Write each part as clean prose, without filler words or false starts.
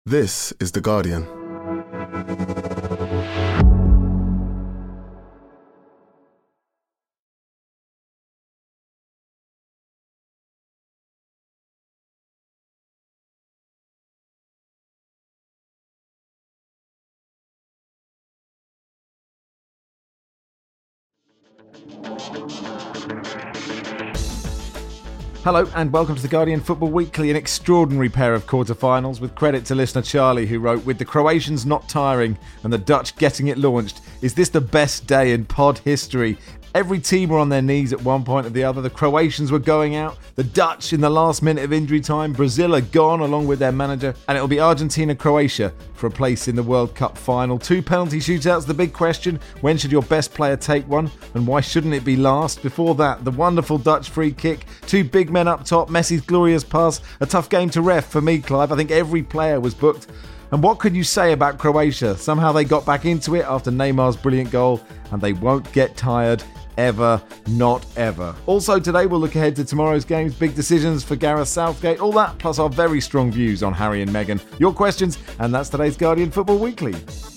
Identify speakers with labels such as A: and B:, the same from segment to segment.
A: This is The Guardian.
B: Hello and welcome to The Guardian Football Weekly, an extraordinary pair of quarterfinals with credit to listener Charlie who wrote, with the Croatians not tiring and the Dutch getting it launched, is this the best day in pod history? Every team were on their knees at one point or the other. The Croatians were going out, the Dutch in the last minute of injury time, Brazil are gone along with their manager, and it'll be Argentina-Croatia for a place in the World Cup final. 2 penalty shootouts, the big question, when should your best player take one and why shouldn't it be last? Before that, the wonderful Dutch free kick, 2 big men up top, Messi's glorious pass, a tough game to ref for me, Clive. I think every player was booked. And what could you say about Croatia? Somehow they got back into it after Neymar's brilliant goal, and they won't get tired. Ever, not ever. Also today we'll look ahead to tomorrow's games, big decisions for Gareth Southgate, all that plus our very strong views on Harry and Meghan. Your questions, and that's today's Guardian Football Weekly.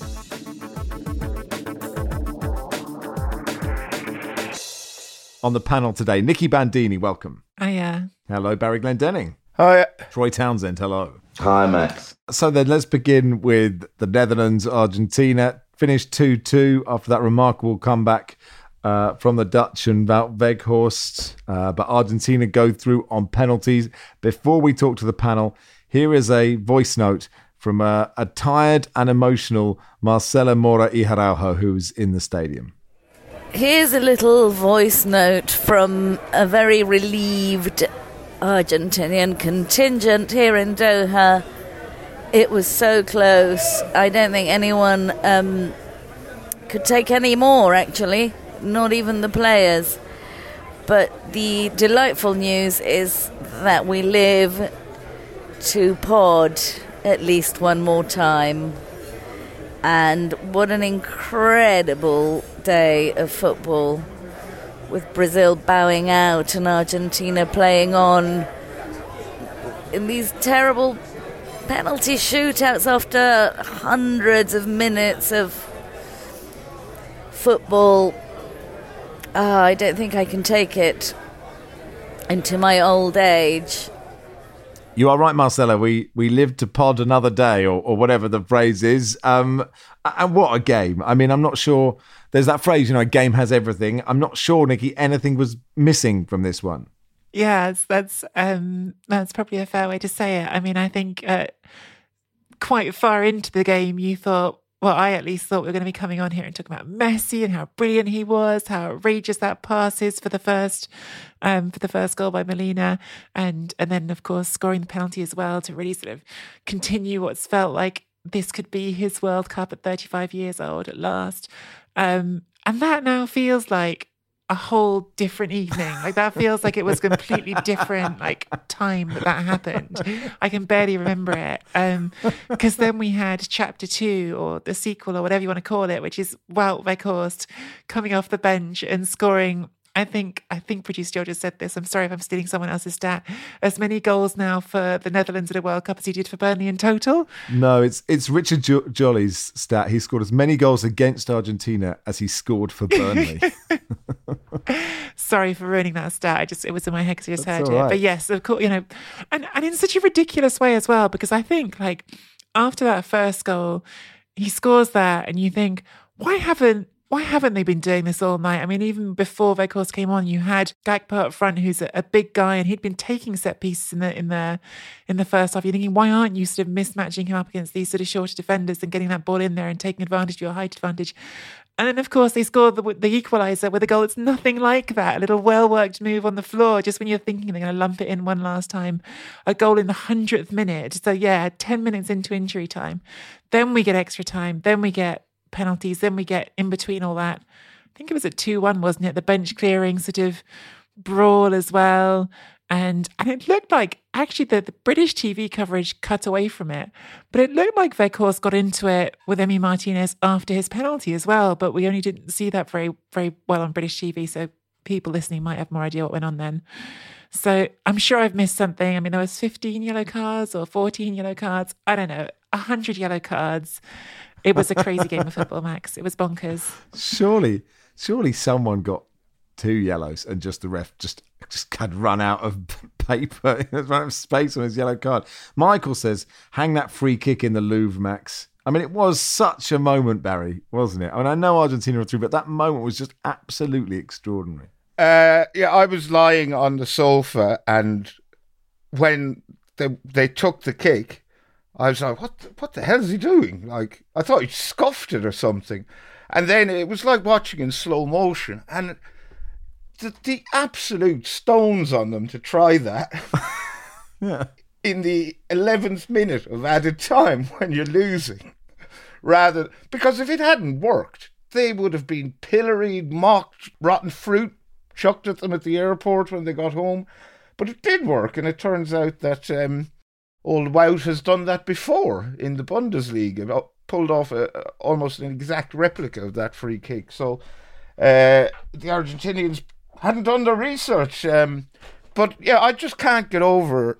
B: On the panel today, Nicky Bandini, welcome.
C: Hiya.
B: Hello, Barry Glendenning.
D: Hi.
B: Troy Townsend, hello.
D: Hi, Max.
B: So then let's begin with the Netherlands, Argentina. Finished 2-2 after that remarkable comeback from the Dutch and Wout Weghorst, but Argentina go through on penalties. Before we talk to the panel, here is a voice note from a tired and emotional Marcelo Mora y Araujo, who's in the stadium.
E: Here's a little voice note from a very relieved Argentinian contingent here in Doha. It was so close. I don't think anyone could take any more, actually. Not even the players. But the delightful news is that we live to pod at least one more time. And what an incredible day of football, with Brazil bowing out and Argentina playing on in these terrible penalty shootouts after hundreds of minutes of football. I don't think I can take it into my old age.
B: You are right, Marcelo. We live to pod another day, or whatever the phrase is. And what a game. I mean, I'm not sure. There's that phrase, a game has everything. I'm not sure, Nicky, anything was missing from this one.
C: Yeah, that's probably a fair way to say it. I mean, I think quite far into the game, you thought, well, I at least thought we were going to be coming on here and talking about Messi and how brilliant he was, how outrageous that pass is for the first goal by Molina, and then of course scoring the penalty as well to really sort of continue what's felt like this could be his World Cup at 35 years old at last, and that now feels like a whole different evening. Like that feels like it was completely different time that happened. I can barely remember it. Because then we had chapter 2 or the sequel or whatever you want to call it, which is Wout Weghorst coming off the bench and scoring. I think producer Joe just said this. I'm sorry if I'm stealing someone else's stat. As many goals now for the Netherlands at a World Cup as he did for Burnley in total.
B: No, it's Richard Jolly's stat. He scored as many goals against Argentina as he scored for Burnley.
C: Sorry for ruining that stat. It was in my head because I just
B: That's
C: heard
B: all
C: it.
B: right.
C: But yes, of course, and in such a ridiculous way as well, because I think after that first goal, he scores that, and you think, why haven't they been doing this all night? I mean, even before Weghorst came on, you had Gakpo up front, who's a big guy, and he'd been taking set pieces in the first half. You're thinking, why aren't you sort of mismatching him up against these sort of shorter defenders and getting that ball in there and taking advantage of your height advantage? And then, of course, they scored the equaliser with a goal. It's nothing like that. A little well-worked move on the floor, just when you're thinking they're going to lump it in one last time. A goal in the 100th minute. So, 10 minutes into injury time. Then we get extra time. Then we get penalties. Then we get in between all that. I think it was at 2-1, wasn't it? The bench clearing sort of brawl as well. And it looked like, actually, the British TV coverage cut away from it. But it looked like Weghorst got into it with Emi Martinez after his penalty as well. But we only didn't see that very, very well on British TV. So people listening might have more idea what went on then. So I'm sure I've missed something. I mean, there was 15 yellow cards or 14 yellow cards. I don't know. 100 yellow cards. It was a crazy game of football, Max. It was bonkers.
B: Surely someone got 2 yellows and just the ref just had run out of paper, run out of space on his yellow card. Michael says, hang that free kick in the Louvre, Max. I mean, it was such a moment, Barry, wasn't it? I mean, I know Argentina were through, but that moment was just absolutely extraordinary.
A: I was lying on the sofa, and when they took the kick, I was like, what the hell is he doing? Like, I thought he scuffed it or something. And then it was like watching in slow motion, and the absolute stones on them to try that
B: Yeah.
A: in the 11th minute of added time when you're losing. Because if it hadn't worked, they would have been pilloried, mocked, rotten fruit chucked at them at the airport when they got home. But it did work, and it turns out that old Wout has done that before in the Bundesliga, pulled off almost an exact replica of that free kick. So the Argentinians hadn't done their research. But yeah, I just can't get over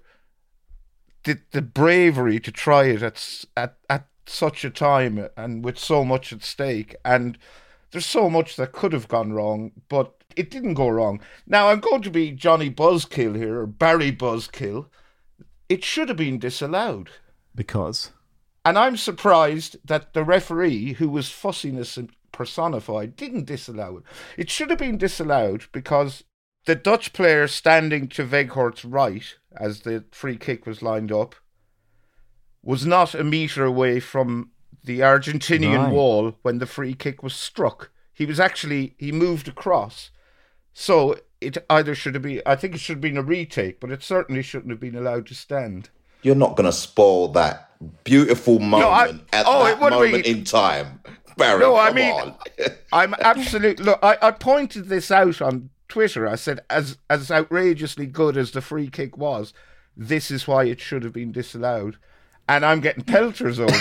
A: the bravery to try it at such a time and with so much at stake. And there's so much that could have gone wrong, but it didn't go wrong. Now, I'm going to be Johnny Buzzkill here, or Barry Buzzkill. It should have been disallowed.
B: Because?
A: And I'm surprised that the referee, who was fussiness personified, didn't disallow it. It should have been disallowed because the Dutch player standing to Weghorst's right, as the free kick was lined up, was not a metre away from the Argentinian wall when the free kick was struck. He moved across. So it either should have been, I think it should have been a retake, but it certainly shouldn't have been allowed to stand.
D: You're not going to spoil that beautiful moment at that moment in time. Barry, come on.
A: I'm absolutely... Look, I pointed this out on Twitter. I said, as outrageously good as the free kick was, this is why it should have been disallowed. And I'm getting pelters over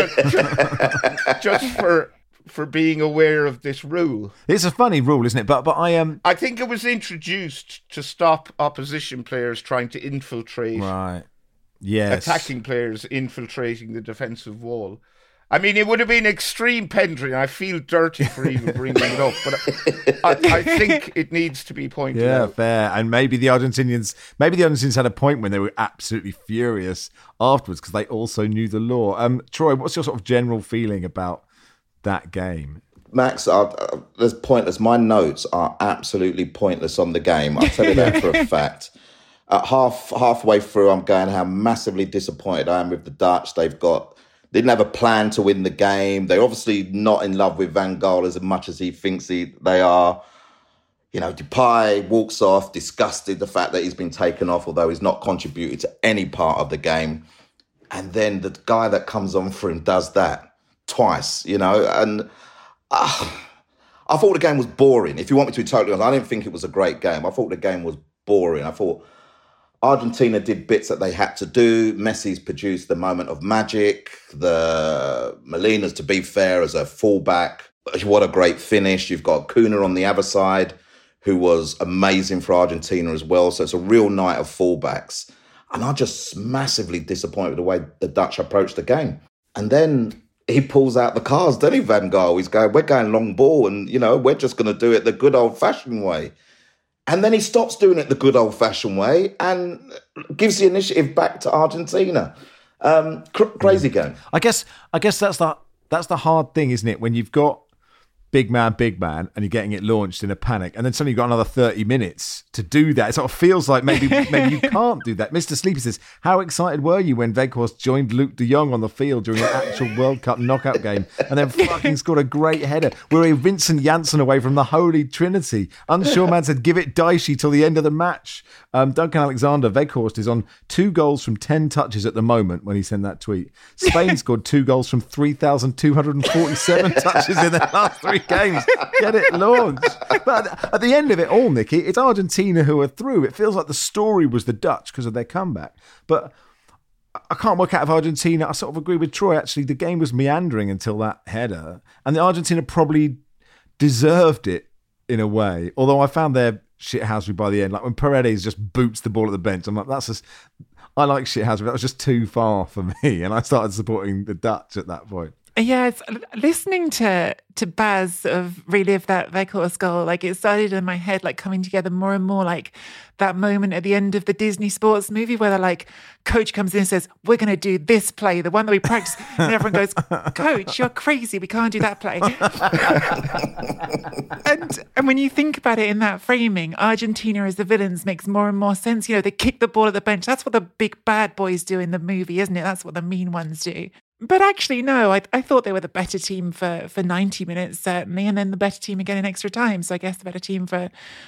A: it. just for being aware of this rule.
B: It's a funny rule, isn't it? But
A: I think it was introduced to stop opposition players trying to infiltrate.
B: Right. Yes.
A: Attacking players infiltrating the defensive wall. I mean, it would have been extreme pedantry, and I feel dirty for even bringing it up, but I think it needs to be pointed out.
B: Yeah, fair. And maybe the Argentinians had a point when they were absolutely furious afterwards because they also knew the law. Troy, what's your sort of general feeling about that game?
D: Max, there's pointless. My notes are absolutely pointless on the game. I'll tell you that for a fact. Halfway through, I'm going how massively disappointed I am with the Dutch. Didn't have a plan to win the game. They're obviously not in love with Van Gaal as much as he thinks they are. You know, Depay walks off, disgusted the fact that he's been taken off, although he's not contributed to any part of the game. And then the guy that comes on for him does that twice, you know. And I thought the game was boring. If you want me to be totally honest, I didn't think it was a great game. I thought the game was boring. I thought Argentina did bits that they had to do. Messi's produced the moment of magic. The Molina's, to be fair, as a fullback. What a great finish. You've got Kuna on the other side, who was amazing for Argentina as well. So it's a real night of fullbacks. And I'm just massively disappointed with the way the Dutch approached the game. And then he pulls out the cards, doesn't he, Van Gaal? He's going, we're going long ball and, you know, we're just going to do it the good old-fashioned way. And then he stops doing it the good old-fashioned way and gives the initiative back to Argentina. Crazy game.
B: I guess that's the hard thing, isn't it? When you've got big man, and you're getting it launched in a panic, and then suddenly you've got another 30 minutes to do that. It sort of feels like maybe you can't do that. Mr. Sleepy says, how excited were you when Weghorst joined Luke de Jong on the field during an actual World Cup knockout game and then fucking scored a great header? We're a Vincent Janssen away from the Holy Trinity. Unsure Man said, give it Dicey till the end of the match. Duncan Alexander, Weghorst is on 2 goals from 10 touches at the moment when he sent that tweet. Spain scored 2 goals from 3,247 touches in their last 3 games. Get it launched. But at the end of it all, Nicky, it's Argentina who are through. It feels like the story was the Dutch because of their comeback. But I can't work out if Argentina, I sort of agree with Troy, actually, the game was meandering until that header. And the Argentina probably deserved it in a way. Although I found their shithousery by the end. Like when Paredes just boots the ball at the bench, I'm like, I like shithousery. That was just too far for me, and I started supporting the Dutch at that point.
C: Yeah, it's listening to Baz sort of relive that Weghorst goal. Like, it started in my head, like, coming together more and more, like that moment at the end of the Disney sports movie where like coach comes in and says, "We're going to do this play, the one that we practice," and everyone goes, "Coach, you're crazy. We can't do that play." and when you think about it in that framing, Argentina as the villains makes more and more sense. You know, they kick the ball at the bench. That's what the big bad boys do in the movie, isn't it? That's what the mean ones do. But actually, no, I thought they were the better team for 90 minutes, certainly, and then the better team again in extra time. So I guess the better team for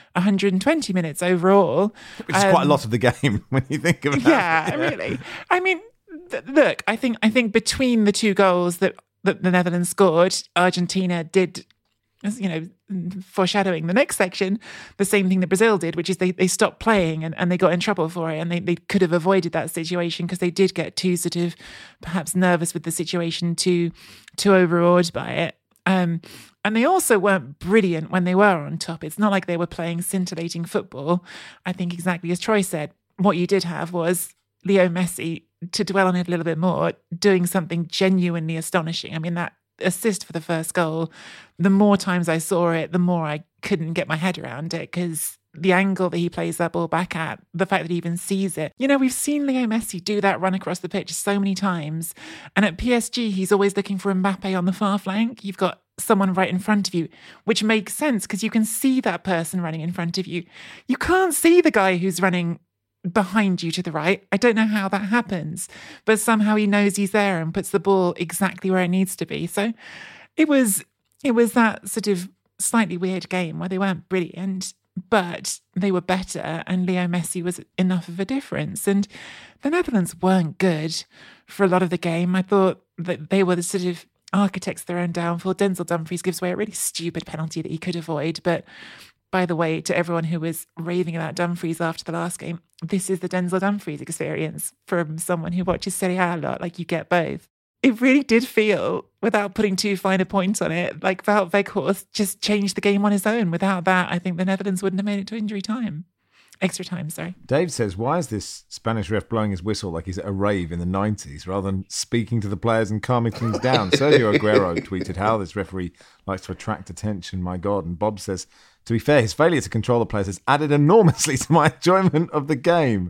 C: 120 minutes overall.
B: Which is quite a lot of the game when you think about it.
C: Yeah, really. I mean, look, I think between the two goals that the Netherlands scored, Argentina did, you know, foreshadowing the next section, the same thing that Brazil did, which is they stopped playing and they got in trouble for it, and they could have avoided that situation because they did get too sort of perhaps nervous with the situation, too overawed by it. And they also weren't brilliant when they were on top. It's not like they were playing scintillating football. I think exactly as Troy said, what you did have was Leo Messi, to dwell on it a little bit more, doing something genuinely astonishing. I mean, that assist for the first goal, the more times I saw it, the more I couldn't get my head around it, because the angle that he plays that ball back at, the fact that he even sees it. You know, we've seen Leo Messi do that run across the pitch so many times. And at PSG, he's always looking for Mbappe on the far flank. You've got someone right in front of you, which makes sense because you can see that person running in front of you. You can't see the guy who's running behind you to the right. I don't know how that happens, but somehow he knows he's there and puts the ball exactly where it needs to be. So it was that sort of slightly weird game where they weren't brilliant, but they were better, and Leo Messi was enough of a difference. And the Netherlands weren't good for a lot of the game. I thought that they were the sort of architects of their own downfall. Denzel Dumfries gives away a really stupid penalty that he could avoid, but by the way, to everyone who was raving about Dumfries after the last game, this is the Denzel Dumfries experience from someone who watches Serie A a lot. Like, you get both. It really did feel, without putting too fine a point on it, like Wout Weghorst just changed the game on his own. Without that, I think the Netherlands wouldn't have made it to extra time, sorry.
B: Dave says, why is this Spanish ref blowing his whistle like he's at a rave in the 90s rather than speaking to the players and calming things down? Sergio Aguero tweeted how this referee likes to attract attention, my God. And Bob says, to be fair, his failure to control the players has added enormously to my enjoyment of the game.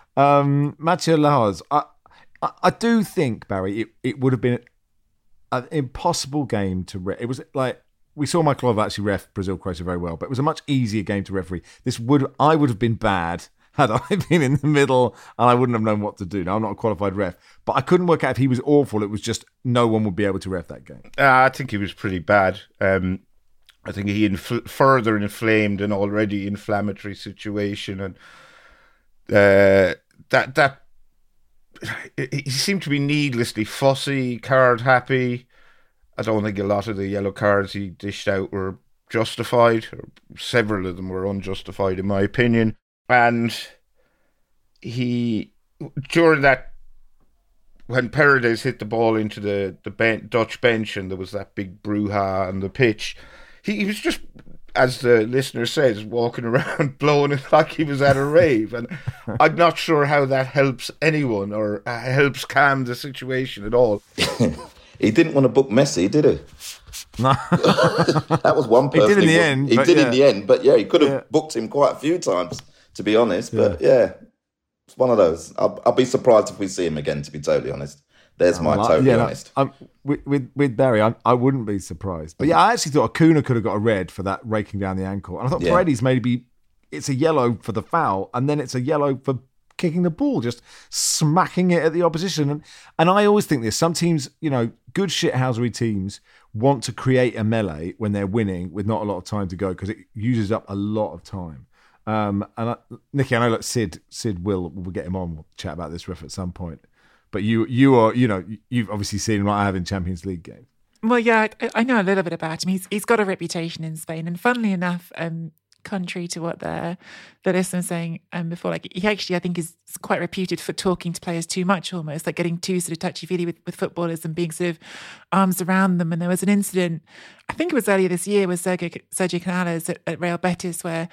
B: Mathieu Lahoz, I do think, Barry, it would have been an impossible game to ref. It was like, we saw Michael Oliver actually ref Brazil-Croatia very well, but it was a much easier game to referee. I would have been bad had I been in the middle, and I wouldn't have known what to do. Now, I'm not a qualified ref, but I couldn't work out if he was awful. It was just no one would be able to ref that game.
A: I think he was pretty bad. I think he further inflamed an already inflammatory situation, and that he seemed to be needlessly fussy, card happy. I don't think a lot of the yellow cards he dished out were justified. Or several of them were unjustified, in my opinion. And he, during that, when Paredes hit the ball into the Dutch bench and there was that big brouhaha on the pitch, he was just, as the listener says, walking around blowing it like he was at a rave. And I'm not sure how that helps anyone or helps calm the situation at all.
D: He didn't want to book Messi, did he?
B: No.
D: That was one person.
B: He did in the end.
D: He did in the end, but yeah, he could have booked him quite a few times, to be honest. But yeah, it's one of those. I'll be surprised if we see him again, to be totally honest. There's my totally honest.
B: With Barry, I wouldn't be surprised. But yeah, I actually thought Acuna could have got a red for that raking down the ankle. And I thought Paredes maybe it's a yellow for the foul, and then it's a yellow for kicking the ball, just smacking it at the opposition. And I always think this, some teams, you know, good shithousery teams want to create a melee when they're winning with not a lot of time to go because it uses up a lot of time. Nicky, I know like Sid we'll get him on, we'll chat about this ref at some point. But you are, you know, you've obviously seen what I have in Champions League games. Well,
C: yeah, I know a little bit about him. He's got a reputation in Spain, and funnily enough, contrary to what the listener was saying before, like he actually, I think, is quite reputed for talking to players too much, almost like getting too sort of touchy-feely with footballers and being sort of arms around them. And there was an incident, I think it was earlier this year, with Sergio Canales at Real Betis, where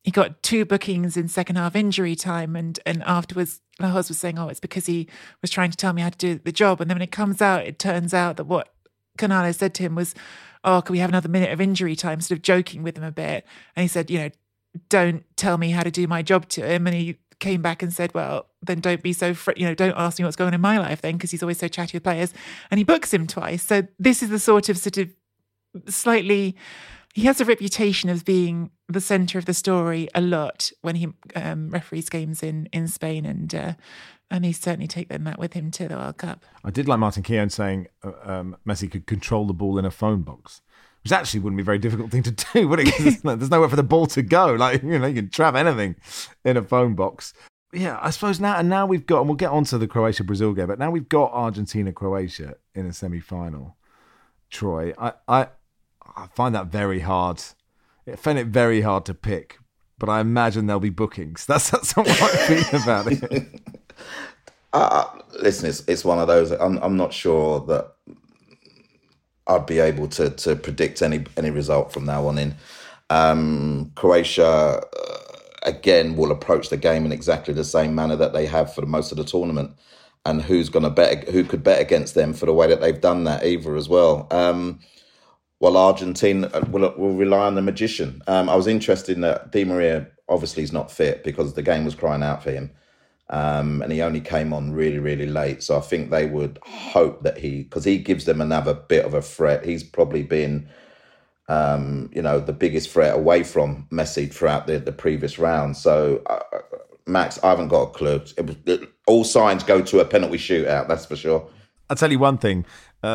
C: he got 2 bookings in second half injury time, and afterwards Lahoz was saying, it's because he was trying to tell me how to do the job. And then when it comes out, it turns out that what Canales said to him was, can we have another minute of injury time, sort of joking with him a bit. And he said, don't tell me how to do my job to him. And he came back and said, well, then don't be so, don't ask me what's going on in my life then, because he's always so chatty with players. And he books him twice. So this is the sort of slightly, he has a reputation of being the centre of the story a lot when he referees games in Spain, and he's certainly taken that with him to the World Cup.
B: I did like Martin Keown saying Messi could control the ball in a phone box, which actually wouldn't be a very difficult thing to do, would it? 'Cause there's nowhere for the ball to go. You can trap anything in a phone box. Yeah, I suppose now we've got, and we'll get on to the Croatia-Brazil game, but now we've got Argentina-Croatia in a semi-final. Troy, I find that very hard. I find it very hard to pick, but I imagine there'll be bookings. That's what I feel about it.
D: Listen, it's one of those. I'm not sure that I'd be able to predict any result from now on in. Croatia again will approach the game in exactly the same manner that they have for most of the tournament, and who could bet against them for the way that they've done that either as well. Well, Argentina will rely on the magician. I was interested in that Di Maria obviously is not fit because the game was crying out for him. And he only came on really, really late. So I think they would hope that because he gives them another bit of a threat. He's probably been, the biggest threat away from Messi throughout the previous round. So, Max, I haven't got a clue. All signs go to a penalty shootout, that's for sure.
B: I'll tell you one thing.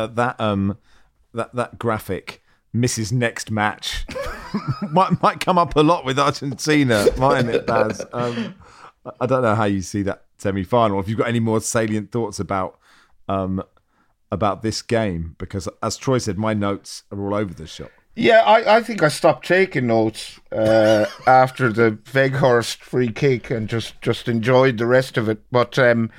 B: That graphic, Mrs. Next Match, might come up a lot with Argentina, mightn't it, Baz? I don't know how you see that semi-final. If you've got any more salient thoughts about this game, because as Troy said, my notes are all over the shop.
A: Yeah, I think I stopped taking notes after the Weghorst free kick and just enjoyed the rest of it. But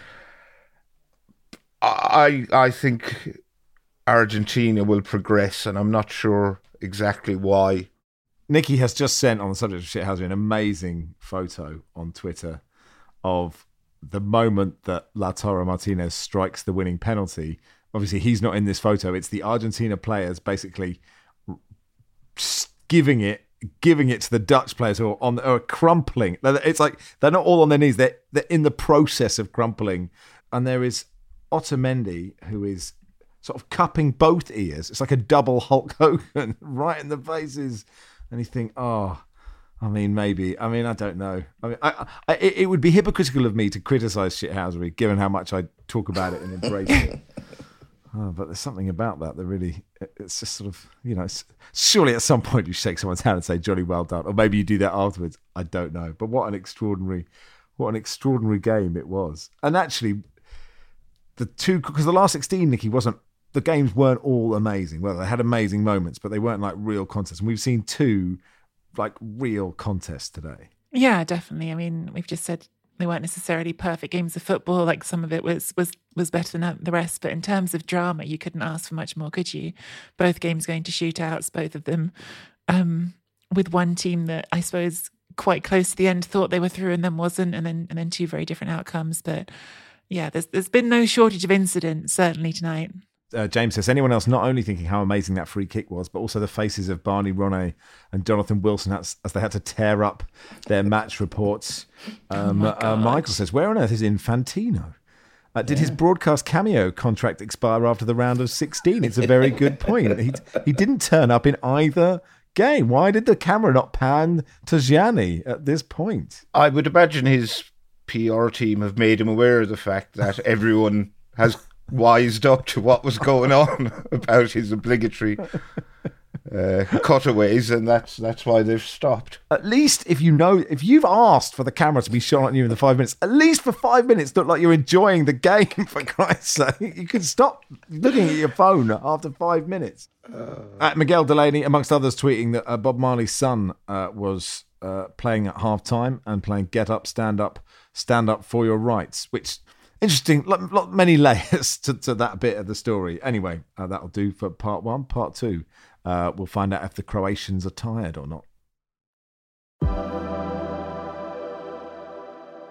A: I think Argentina will progress, and I'm not sure exactly why.
B: Nikki has just sent, on the subject of shithousery, an amazing photo on Twitter of the moment that Lautaro Martinez strikes the winning penalty. Obviously, he's not in this photo. It's the Argentina players basically giving it to the Dutch players who are crumpling. It's like they're not all on their knees. They're in the process of crumpling. And there is Otamendi, who is sort of cupping both ears. It's like a double Hulk Hogan right in the faces. And you think, maybe. I don't know. It would be hypocritical of me to criticise shithousery, given how much I talk about it and embrace it. But there's something about that really, it's just sort of, surely at some point you shake someone's hand and say, "Johnny, well done." Or maybe you do that afterwards. I don't know. But what an extraordinary game it was. And actually, because the last 16, Nicky, the games weren't all amazing. Well, they had amazing moments, but they weren't like real contests. And we've seen 2 like real contests today.
C: Yeah, definitely. I mean, we've just said they weren't necessarily perfect games of football. Like some of it was better than the rest. But in terms of drama, you couldn't ask for much more, could you? Both games going to shootouts, both of them, with one team that I suppose quite close to the end thought they were through and then wasn't, and then 2 very different outcomes. But yeah, there's been no shortage of incidents, certainly tonight.
B: James says, anyone else not only thinking how amazing that free kick was, but also the faces of Barney Ronay and Jonathan Wilson as they had to tear up their match reports. Michael says, where on earth is Infantino? Did his broadcast cameo contract expire after the round of 16? It's a very good point. He didn't turn up in either game. Why did the camera not pan to Gianni at this point?
A: I would imagine his PR team have made him aware of the fact that everyone has wised up to what was going on about his obligatory cutaways, and that's why they've stopped.
B: At least if you've asked for the camera to be shot on you in the 5 minutes, at least for 5 minutes look like you're enjoying the game, for Christ's sake. You can stop looking at your phone after 5 minutes. Miguel Delaney, amongst others, tweeting that Bob Marley's son was playing at half-time and playing Get Up, Stand Up for Your Rights, which... interesting, many layers to that bit of the story. Anyway, that'll do for part 1. Part 2, we'll find out if the Croatians are tired or not.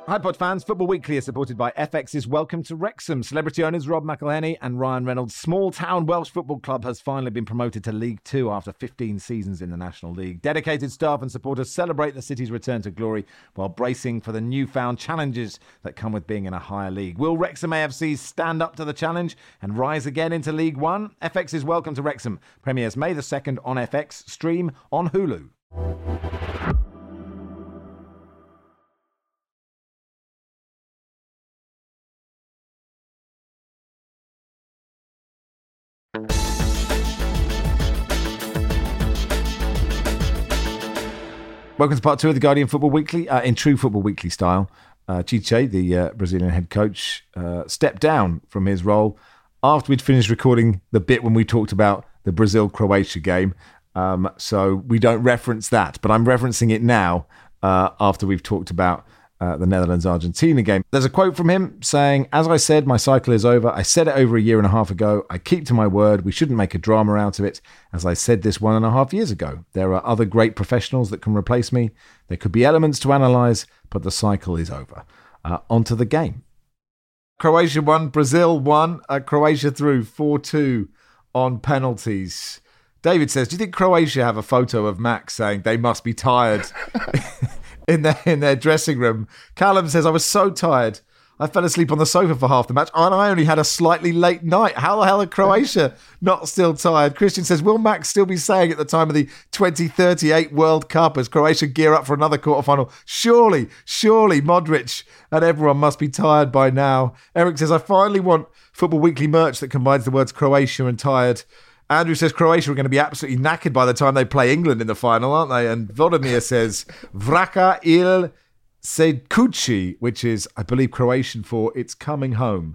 B: Hi Pod fans, Football Weekly is supported by FX's Welcome to Wrexham. Celebrity owners Rob McElhenney and Ryan Reynolds' small-town Welsh football club has finally been promoted to League Two after 15 seasons in the National League. Dedicated staff and supporters celebrate the city's return to glory while bracing for the newfound challenges that come with being in a higher league. Will Wrexham AFC stand up to the challenge and rise again into League One? FX's Welcome to Wrexham premieres May the 2nd on FX, stream on Hulu. Welcome to part 2 of the Guardian Football Weekly. In true Football Weekly style, Tite, the Brazilian head coach, stepped down from his role after we'd finished recording the bit when we talked about the Brazil-Croatia game. So we don't reference that, but I'm referencing it now after we've talked about the Netherlands-Argentina game. There's a quote from him saying, "As I said, my cycle is over. I said it over a year and a half ago. I keep to my word. We shouldn't make a drama out of it. As I said this 1.5 years ago, there are other great professionals that can replace me. There could be elements to analyse, but the cycle is over." Onto the game. Croatia won, Brazil won. Croatia through 4-2 on penalties. David says, do you think Croatia have a photo of Max saying they must be tired in their dressing room? Callum says, I was so tired. I fell asleep on the sofa for half the match and I only had a slightly late night. How the hell are Croatia not still tired? Christian says, will Max still be saying at the time of the 2038 World Cup as Croatia gear up for another quarterfinal? Surely Modric and everyone must be tired by now. Eric says, I finally want Football Weekly merch that combines the words Croatia and tired. Andrew says Croatia are going to be absolutely knackered by the time they play England in the final, aren't they? And Vladimir says, Vraca il Sedkuchi, which is, I believe, Croatian for it's coming home.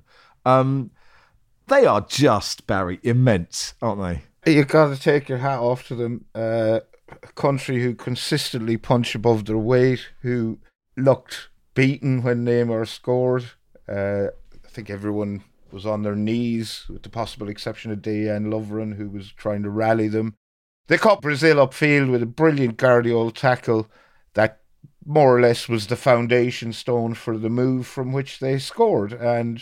B: They are just, Barry, immense, aren't they?
A: You've got to take your hat off to them. A country who consistently punch above their weight, who looked beaten when Neymar scored. I think everyone was on their knees, with the possible exception of Dejan Lovren, who was trying to rally them. They caught Brazil upfield with a brilliant Guardiola tackle that more or less was the foundation stone for the move from which they scored. And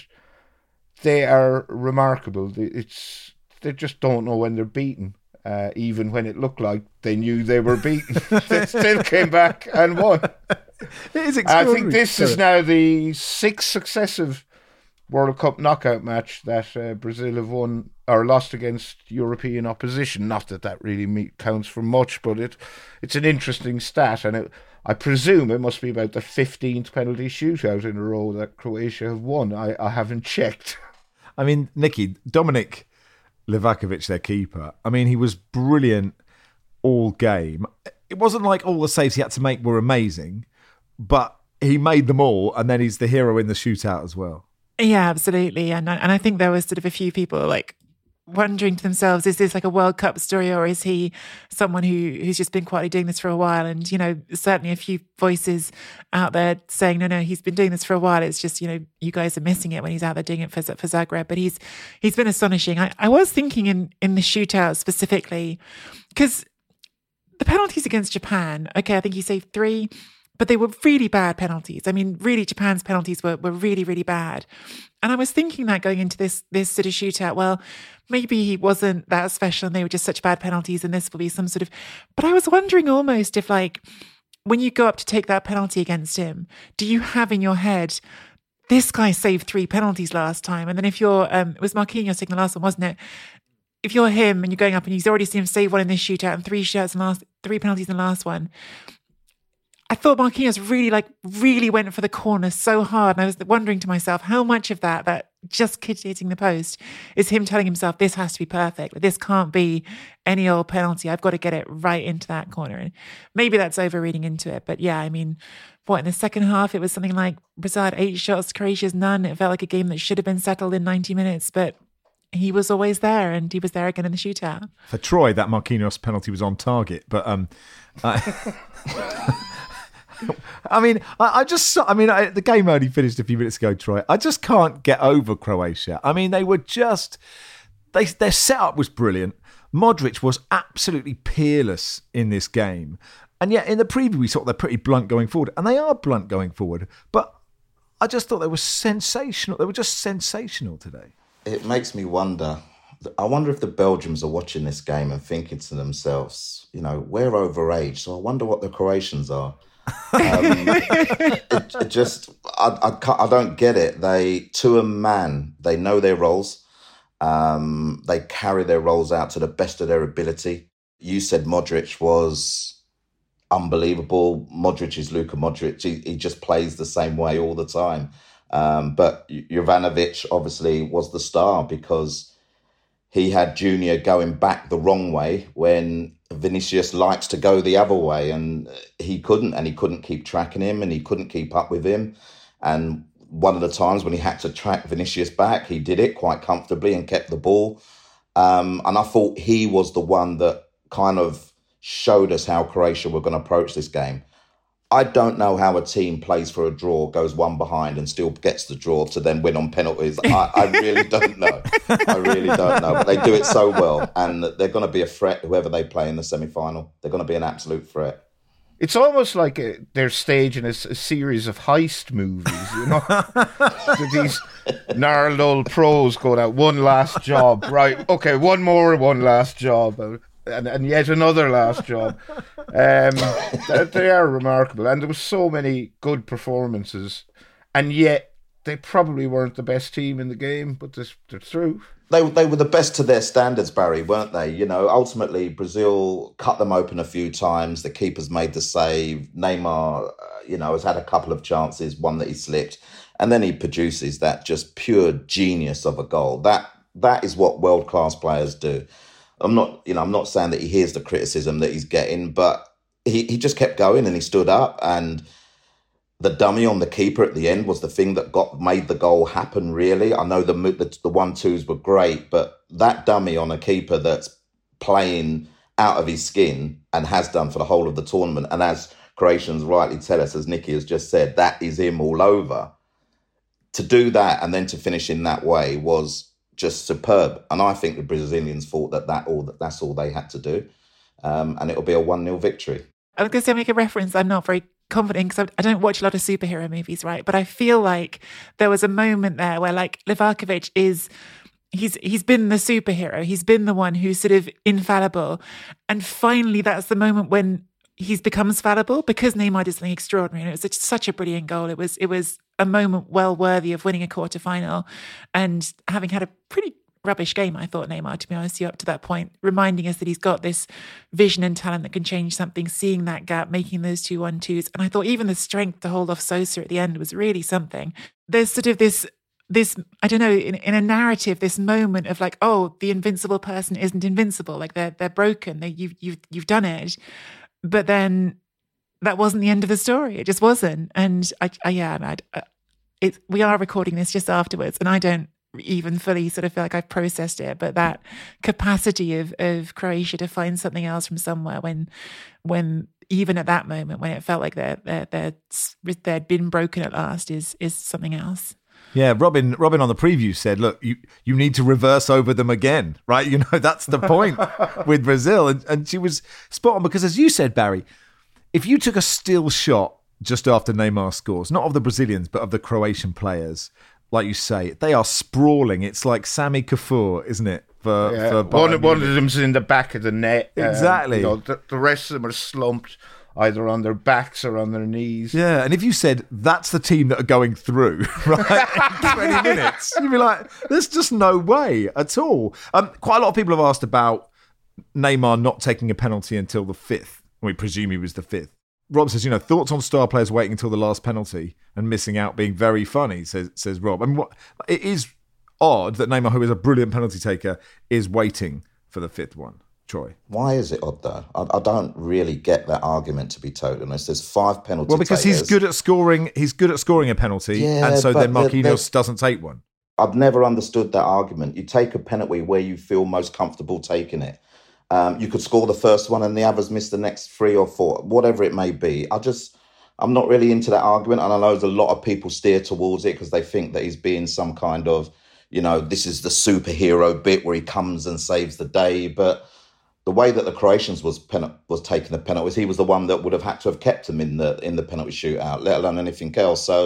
A: they are remarkable. They just don't know when they're beaten. Even when it looked like they knew they were beaten, they still came back and won.
B: It is extraordinary.
A: I think this is now the 6th successive World Cup knockout match that Brazil have won or lost against European opposition. Not that really counts for much, but it's an interesting stat, and I presume it must be about the 15th penalty shootout in a row that Croatia have won. I haven't checked.
B: I mean, Nicky, Dominik Livakovic, their keeper, I mean, he was brilliant all game. It wasn't like all the saves he had to make were amazing, but he made them all, and then he's the hero in the shootout as well.
C: Yeah, absolutely. And I think there was sort of a few people like wondering to themselves, is this like a World Cup story, or is he someone who's just been quietly doing this for a while? And, you know, certainly a few voices out there saying, no, he's been doing this for a while. It's just, you know, you guys are missing it when he's out there doing it for Zagreb. But he's been astonishing. I was thinking in the shootout specifically, because the penalties against Japan, okay, I think he saved 3, but they were really bad penalties. I mean, really, Japan's penalties were really, really bad. And I was thinking that going into this sort of shootout, well, maybe he wasn't that special and they were just such bad penalties and this will be some sort of... But I was wondering almost if, like, when you go up to take that penalty against him, do you have in your head, this guy saved 3 penalties last time? And then if you're... it was Marquinhos taking the last one, wasn't it? If you're him and you're going up and you've already seen him save one in this shootout and 3 penalties in the last one... I thought Marquinhos really went for the corner so hard. And I was wondering to myself, how much of that just hitting the post is him telling himself, this has to be perfect. This can't be any old penalty. I've got to get it right into that corner. And maybe that's overreading into it. But yeah, I mean, in the second half, it was something like Brazil had 8 shots, Croatia's none. It felt like a game that should have been settled in 90 minutes. But he was always there, and he was there again in the shootout.
B: For Troy, that Marquinhos penalty was on target. But I mean, the game only finished a few minutes ago, Troy. I just can't get over Croatia. I mean, they were just... Their setup was brilliant. Modric was absolutely peerless in this game. And yet, in the preview, we thought they're pretty blunt going forward. And they are blunt going forward. But I just thought they were sensational. They were just sensational today.
D: It makes me wonder. I wonder if the Belgians are watching this game and thinking to themselves, we're overage, so I wonder what the Croatians are. I don't get it. To a man, they know their roles. They carry their roles out to the best of their ability. You said Modric was unbelievable. Modric is Luka Modric. He just plays the same way all the time. But Jovanovic obviously was the star because he had Junior going back the wrong way when Vinicius likes to go the other way, and he couldn't keep tracking him, and he couldn't keep up with him. And one of the times when he had to track Vinicius back, he did it quite comfortably and kept the ball. And I thought he was the one that kind of showed us how Croatia were going to approach this game. I don't know how a team plays for a draw, goes one behind and still gets the draw to then win on penalties. I really don't know. I really don't know. But they do it so well. And they're going to be a threat, whoever they play in the semi-final. They're going to be an absolute threat.
A: It's almost like they're staging a series of heist movies, These gnarled old pros going out, one last job, right? Okay, one last job. And yet another last job. They are remarkable. And there were so many good performances. And yet they probably weren't the best team in the game, but they're through.
D: They were the best to their standards, Barry, weren't they? Ultimately, Brazil cut them open a few times. The keeper's made the save. Neymar, has had a couple of chances, one that he slipped. And then he produces that just pure genius of a goal. That is what world-class players do. I'm not saying that he hears the criticism that he's getting, but he just kept going and he stood up, and the dummy on the keeper at the end was the thing that made the goal happen, really. I know the 1-2s were great, but that dummy on a keeper that's playing out of his skin and has done for the whole of the tournament, and as Croatians rightly tell us, as Nicky has just said, that is him all over. To do that and then to finish in that way was just superb. And I think the Brazilians thought that's all they had to do. And it'll be a 1-0 victory.
C: I was going to say, make a reference. I'm not very confident because I don't watch a lot of superhero movies, right? But I feel like there was a moment there where Livakovic he's been the superhero. He's been the one who's sort of infallible. And finally, that's the moment when he becomes fallible because Neymar did something extraordinary. And it was such a brilliant goal. It was a moment well worthy of winning a quarterfinal. And having had a pretty rubbish game, I thought, Neymar, to be honest, up to that point, reminding us that he's got this vision and talent that can change something, seeing that gap, making those 2 1-2s. And I thought even the strength to hold off Sosa at the end was really something. There's sort of this I don't know, in a narrative, this moment of the invincible person isn't invincible. They're broken. You've done it. But then that wasn't the end of the story. It just wasn't. And we are recording this just afterwards, and I don't even fully sort of feel like I've processed it. But that capacity of Croatia to find something else from somewhere when even at that moment when it felt like they'd been broken at last is something else.
B: Yeah, Robin on the preview said, look, you need to reverse over them again, right? That's the point with Brazil. And she was spot on because, as you said, Barry, if you took a still shot just after Neymar scores, not of the Brazilians, but of the Croatian players, like you say, they are sprawling. It's like Sami Kafur, isn't it? For
A: one of them's in the back of the net.
B: Exactly.
A: The rest of them are slumped either on their backs or on their knees.
B: Yeah, and if you said, that's the team that are going through, right, in 20 minutes, you'd be like, there's just no way at all. Quite a lot of people have asked about Neymar not taking a penalty until the 5th. We presume he was the 5th. Rob says, thoughts on star players waiting until the last penalty and missing out being very funny, says Rob. I mean, it is odd that Neymar, who is a brilliant penalty taker, is waiting for the 5th one. Troy.
D: Why is it odd, though? I don't really get that argument, to be totally honest. There's 5 penalty
B: Well, because
D: takers.
B: he's good at scoring a penalty, and so then Marquinhos doesn't take one.
D: I've never understood that argument. You take a penalty where you feel most comfortable taking it. You could score the first one and the others miss the next 3 or 4, whatever it may be. I'm not really into that argument, and I know there's a lot of people steer towards it because they think that he's being some kind of, this is the superhero bit where he comes and saves the day, but the way that the Croatians was taking the penalties, he was the one that would have had to have kept them in the penalty shootout, let alone anything else. So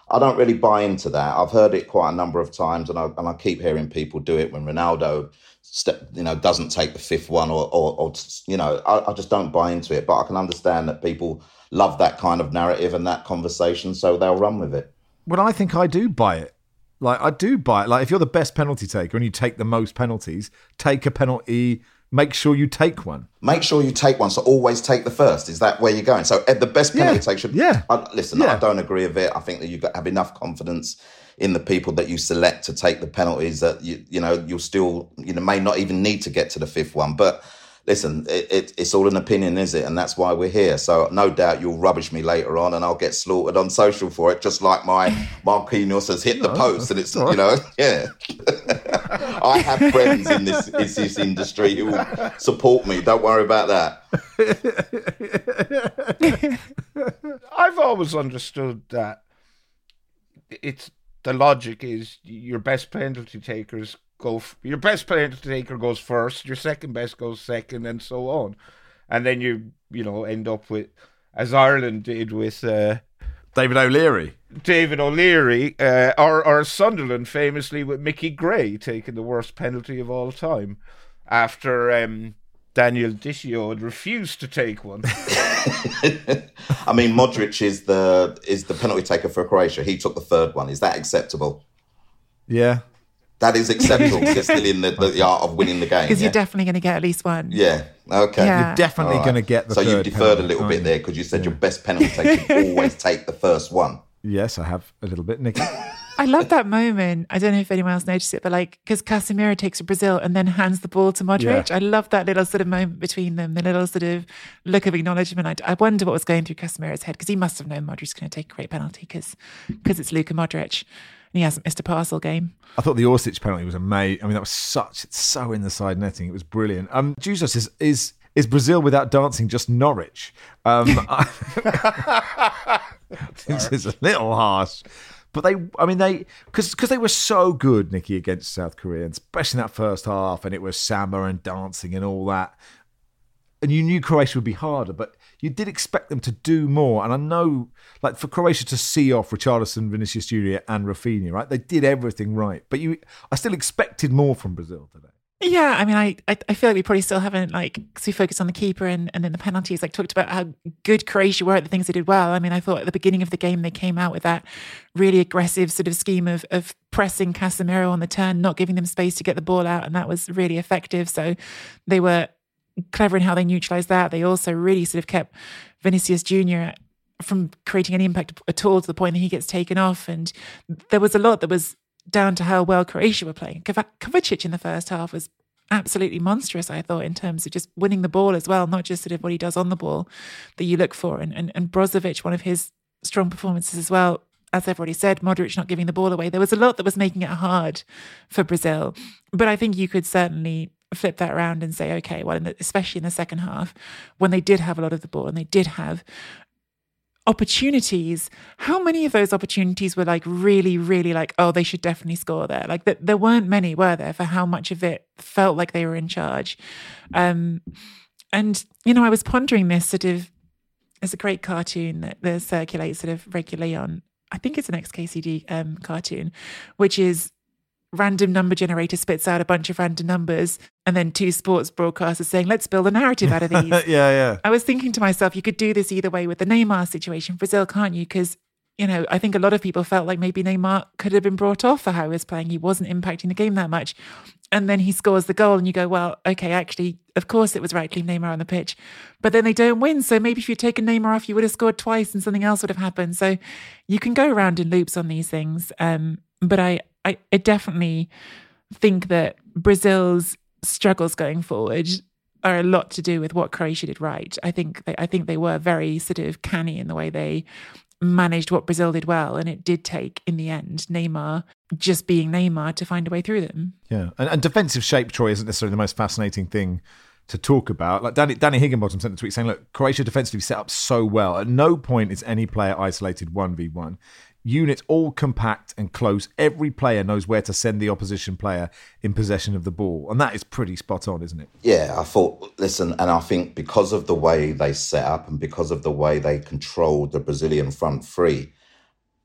D: I don't really buy into that. I've heard it quite a number of times, and I keep hearing people do it when Ronaldo, doesn't take the fifth one, or I just don't buy into it. But I can understand that people love that kind of narrative and that conversation, so they'll run with it.
B: Well, I think I do buy it. I do buy it. Like, if you're the best penalty taker and you take the most penalties, take a penalty. Make sure you take one. Make
D: sure you take one. So always take the first. Is that where you're going? So the best penalty take should...
B: Yeah.
D: I don't agree with it. I think that you've got to have enough confidence in the people that you select to take the penalties that, you'll still, may not even need to get to the fifth one. But listen, it's all an opinion, is it? And that's why we're here. So no doubt you'll rubbish me later on and I'll get slaughtered on social for it, just like my Marquinhos has hit the post. And it's, yeah. I have friends in this industry who will support me. Don't worry about that.
A: I've always understood that the logic is your best penalty takers your best penalty taker goes first, your second best goes second, and so on. And then you end up with, as Ireland did with
B: David O'Leary,
A: or Sunderland famously with Mickey Gray taking the worst penalty of all time after Daniel Dicio had refused to take one.
D: I mean, Modric is the penalty taker for Croatia. He took the third one. Is that acceptable?
B: Yeah.
D: That is acceptable. You're still in the art of winning the game.
C: Because you're definitely going to get at least one.
D: Yeah. Okay.
C: Yeah.
B: You're definitely going to get the third.
D: So you deferred a little bit there because you said your best penalty taker should always take the first one.
B: Yes, I have a little bit, Nicky.
C: I love that moment. I don't know if anyone else noticed it, but because Casemiro takes Brazil and then hands the ball to Modric. Yeah. I love that little sort of moment between them, the little sort of look of acknowledgement. I wonder what was going through Casemiro's head, because he must have known Modric's going to take a great penalty because it's Luka Modric. And he hasn't missed a pass all game.
B: I thought the Orsic penalty was amazing. I mean, that was so in the side netting. It was brilliant. Jesus, is Brazil without dancing just Norwich? This is a little harsh. But because they were so good, Nicky, against South Korea, and especially in that first half, and it was samba and dancing and all that. And you knew Croatia would be harder, but you did expect them to do more. And I know, for Croatia to see off Richarlison, Vinicius Junior and Rafinha, right? They did everything right. But I still expected more from Brazil today.
C: Yeah, I mean, I feel like we probably still haven't, because we focused on the keeper and then the penalties, talked about how good Croatia were at the things they did well. I mean, I thought at the beginning of the game, they came out with that really aggressive sort of scheme of pressing Casemiro on the turn, not giving them space to get the ball out, and that was really effective. So they were clever in how they neutralised that. They also really sort of kept Vinicius Junior from creating any impact at all, to the point that he gets taken off. And there was a lot that was down to how well Croatia were playing. Kovacic in the first half was absolutely monstrous, I thought, in terms of just winning the ball as well, not just sort of what he does on the ball that you look for. And Brozovic, one of his strong performances as well. As I've already said, Modric not giving the ball away. There was a lot that was making it hard for Brazil. But I think you could certainly flip that around and say, okay, well, especially in the second half, when they did have a lot of the ball and they did have opportunities, how many of those opportunities were really, really oh, they should definitely score there? There weren't many, were there, for how much of it felt like they were in charge? And, I was pondering this sort of, there's a great cartoon that circulates sort of regularly on, I think it's an XKCD cartoon, which is random number generator spits out a bunch of random numbers and then two sports broadcasters saying, let's build a narrative out of these.
B: Yeah.
C: I was thinking to myself, you could do this either way with the Neymar situation. Brazil, can't you? Because, I think a lot of people felt like maybe Neymar could have been brought off for how he was playing. He wasn't impacting the game that much. And then he scores the goal and you go, well, okay, actually, of course it was right to leave Neymar on the pitch. But then they don't win. So maybe if you'd taken Neymar off, you would have scored twice and something else would have happened. So you can go around in loops on these things. But I definitely think that Brazil's struggles going forward are a lot to do with what Croatia did right. I think they were very sort of canny in the way they managed what Brazil did well, and it did take, in the end, Neymar just being Neymar to find a way through them.
B: Yeah, and defensive shape, Troy, isn't necessarily the most fascinating thing to talk about. Danny Higginbottom sent a tweet saying, look, Croatia defensively set up so well. At no point is any player isolated 1v1. Units all compact and close. Every player knows where to send the opposition player in possession of the ball. And that is pretty spot on, isn't it?
D: Yeah, I think because of the way they set up and because of the way they controlled the Brazilian front three,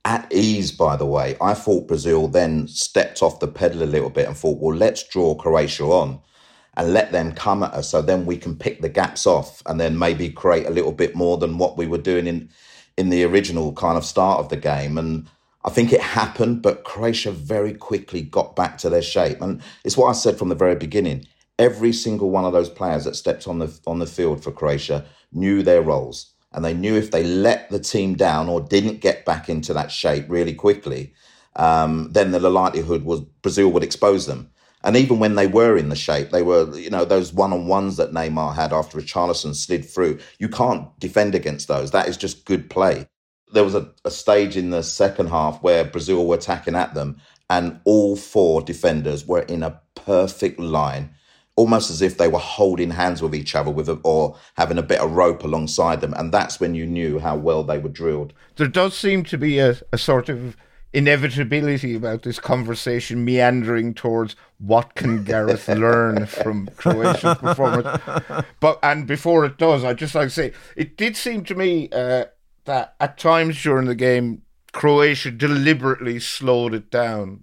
D: at ease, by the way. I thought Brazil then stepped off the pedal a little bit and thought, well, let's draw Croatia on and let them come at us so then we can pick the gaps off and then maybe create a little bit more than what we were doing in the original kind of start of the game. And I think it happened, but Croatia very quickly got back to their shape. And it's what I said from the very beginning. Every single one of those players that stepped on the field for Croatia knew their roles. And they knew if they let the team down or didn't get back into that shape really quickly, then the likelihood was Brazil would expose them. And even when they were in the shape, they were, those one-on-ones that Neymar had after Richarlison slid through. You can't defend against those. That is just good play. There was a stage in the second half where Brazil were attacking at them and all four defenders were in a perfect line, almost as if they were holding hands with each other or having a bit of rope alongside them. And that's when you knew how well they were drilled.
A: There does seem to be a sort of inevitability about this conversation meandering towards what can Gareth learn from Croatia's performance. And before it does, I'd just like to say, it did seem to me that at times during the game, Croatia deliberately slowed it down,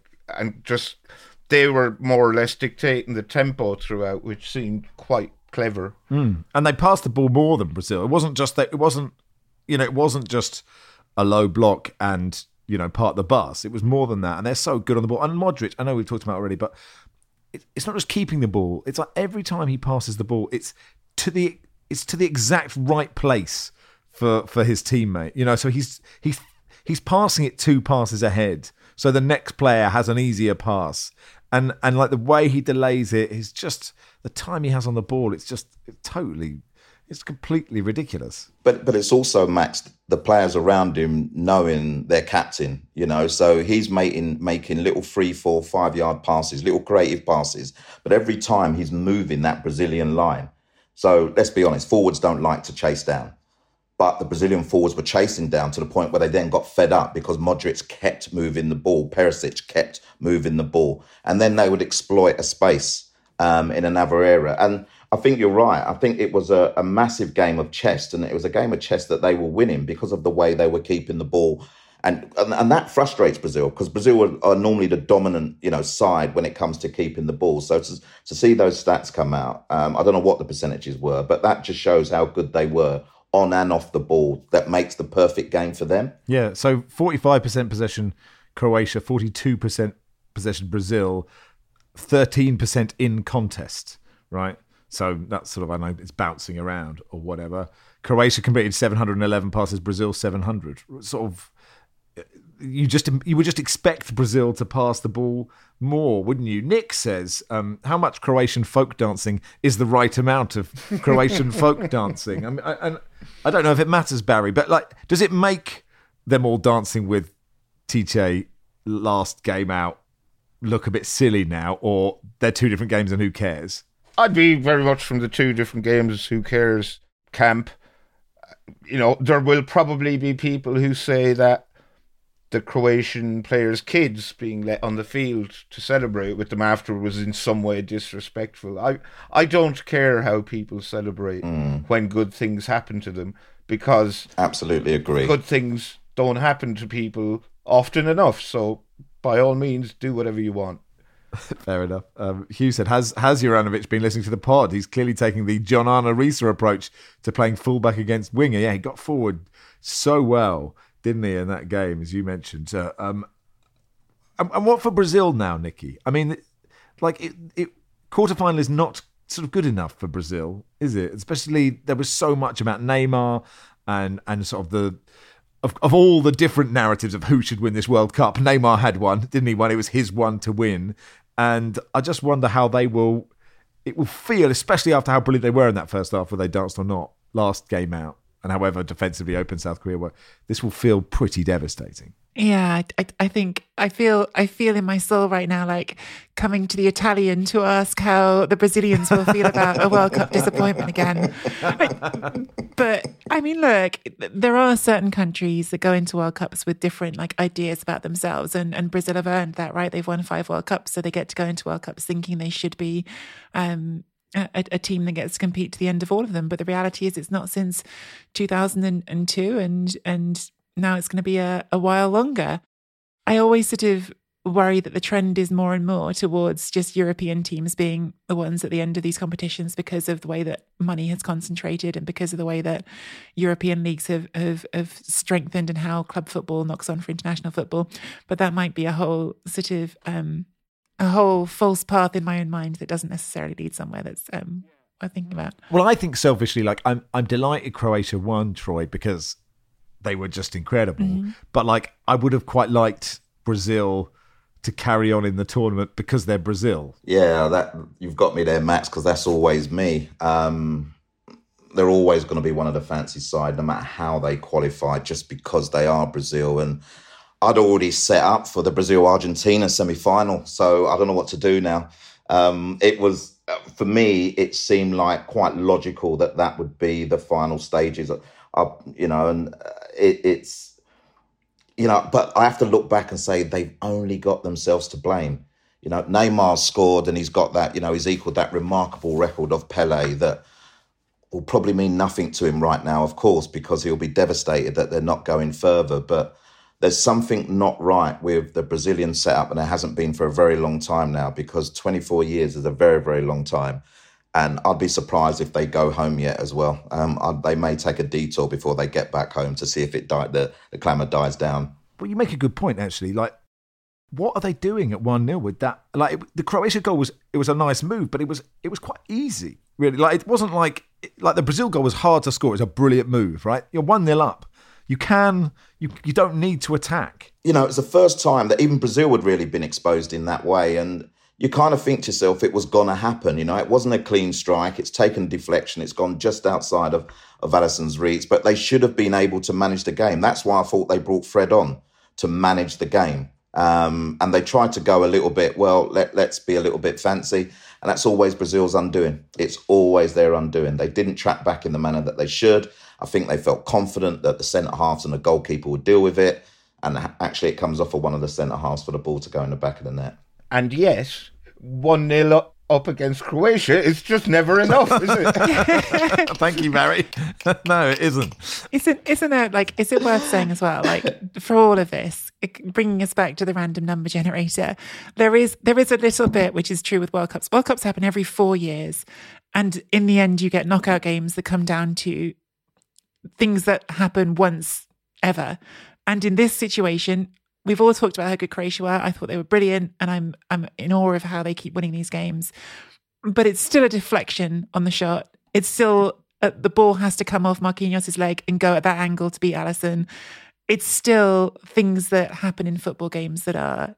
A: they were more or less dictating the tempo throughout, which seemed quite clever.
B: And they passed the ball more than Brazil. It wasn't just that. It wasn't just a low block and part the bus. It was more than that, and they're so good on the ball. And Modric, I know we've talked about it already, but it's not just keeping the ball. It's like every time he passes the ball, it's to the exact right place for his teammate. So he's passing it 2 passes ahead, so the next player has an easier pass. And like the way he delays it is just the time he has on the ball. It's completely ridiculous.
D: But it's also, Max, the players around him knowing their captain, so he's making little 3, 4, 5 yard passes, little creative passes. But every time he's moving that Brazilian line. So let's be honest, forwards don't like to chase down. But the Brazilian forwards were chasing down to the point where they then got fed up because Modric kept moving the ball. Perisic kept moving the ball. And then they would exploit a space in another area. And I think you're right. I think it was a massive game of chess. And it was a game of chess that they were winning because of the way they were keeping the ball. And that frustrates Brazil because Brazil are normally the dominant, side when it comes to keeping the ball. So to see those stats come out, I don't know what the percentages were, but that just shows how good they were on and off the ball. That makes the perfect game for them.
B: Yeah, so 45% possession Croatia, 42% possession Brazil, 13% in contest, right? So that's sort of, I know it's bouncing around or whatever. Croatia completed 711 passes, Brazil 700. Sort of, you would just expect Brazil to pass the ball more, wouldn't you? Nick says, how much Croatian folk dancing is the right amount of Croatian folk dancing? I don't know if it matters, Barry, but does it make them all dancing with Tite last game out look a bit silly now, or they're 2 different games and who cares?
A: I'd be very much from the 2 different games, who cares camp. There will probably be people who say that the Croatian players' kids being let on the field to celebrate with them after was in some way disrespectful. I don't care how people celebrate when good things happen to them, because
D: absolutely agree.
A: Good things don't happen to people often enough. So by all means, do whatever you want.
B: Fair enough. Hugh said, has Juranovic been listening to the pod? He's clearly taking the John Arne Riise approach to playing fullback against winger. Yeah, he got forward so well, didn't he, in that game, as you mentioned. And what for Brazil now, Nicky? I mean, quarterfinal is not sort of good enough for Brazil, is it? Especially, there was so much about Neymar and sort of of all the different narratives of who should win this World Cup. Neymar had one, didn't he? One, it was his one to win. And I just wonder how it will feel, especially after how brilliant they were in that first half, whether they danced or not, last game out. And however defensively open South Korea were, this will feel pretty devastating.
C: Yeah, I think I feel in my soul right now like coming to the Italian to ask how the Brazilians will feel about a World Cup disappointment again. But I mean, look, there are certain countries that go into World Cups with different ideas about themselves, and Brazil have earned that, right? They've won 5 World Cups, so they get to go into World Cups thinking they should be a team that gets to compete to the end of all of them. But the reality is, it's not since 2002, and now it's going to be a while longer. I always sort of worry that the trend is more and more towards just European teams being the ones at the end of these competitions because of the way that money has concentrated and because of the way that European leagues have strengthened and how club football knocks on for international football. But that might be a whole sort of a whole false path in my own mind that doesn't necessarily lead somewhere that's worth thinking about.
B: Well, I think selfishly, like I'm delighted Croatia won, Troy, because they were just incredible. Mm-hmm. But like I would have quite liked Brazil to carry on in the tournament because they're Brazil.
D: Yeah, that you've got me there, Max, because that's always me. They're always going to be one of the fancy side, no matter how they qualify, just because they are Brazil. And I'd already set up for the Brazil-Argentina semi-final, so I don't know what to do now. It was, for me, it seemed like quite logical that would be the final stages, it's... but I have to look back and say they've only got themselves to blame. Neymar scored and he's got that, he's equaled that remarkable record of Pele that will probably mean nothing to him right now, of course, because he'll be devastated that they're not going further. But there's something not right with the Brazilian setup, and it hasn't been for a very long time now, because 24 years is a very, very long time. And I'd be surprised if they go home yet as well. They may take a detour before they get back home to see if the clamour dies down.
B: Well, you make a good point, actually. Like, what are they doing at 1-0 with that? Like, the Croatia goal was a nice move, but it was quite easy, really. Like, it wasn't like the Brazil goal was hard to score. It's a brilliant move, right? You're 1-0 up. You don't need to attack.
D: It's the first time that even Brazil had really been exposed in that way, and you kind of think to yourself it was going to happen. It wasn't a clean strike. It's taken deflection. It's gone just outside of Alisson's reach, but they should have been able to manage the game. That's why I thought they brought Fred on to manage the game. And they tried to go a little bit, let's be a little bit fancy. And that's always Brazil's undoing. It's always their undoing. They didn't track back in the manner that they should. I think they felt confident that the centre-halves and the goalkeeper would deal with it. And actually it comes off of one of the centre-halves for the ball to go in the back of the net.
A: And yes, 1-0 up against Croatia is just never enough, is it?
B: Thank you, Barry. No, it isn't.
C: Isn't it, is it worth saying as well, for all of this, bringing us back to the random number generator, there is a little bit which is true with World Cups. World Cups happen every 4 years. And in the end, you get knockout games that come down to things that happen once ever. And in this situation, we've all talked about how good Croatia were. I thought they were brilliant, and I'm in awe of how they keep winning these games. But it's still a deflection on the shot. It's still the ball has to come off Marquinhos' leg and go at that angle to beat Alisson. It's still things that happen in football games that are,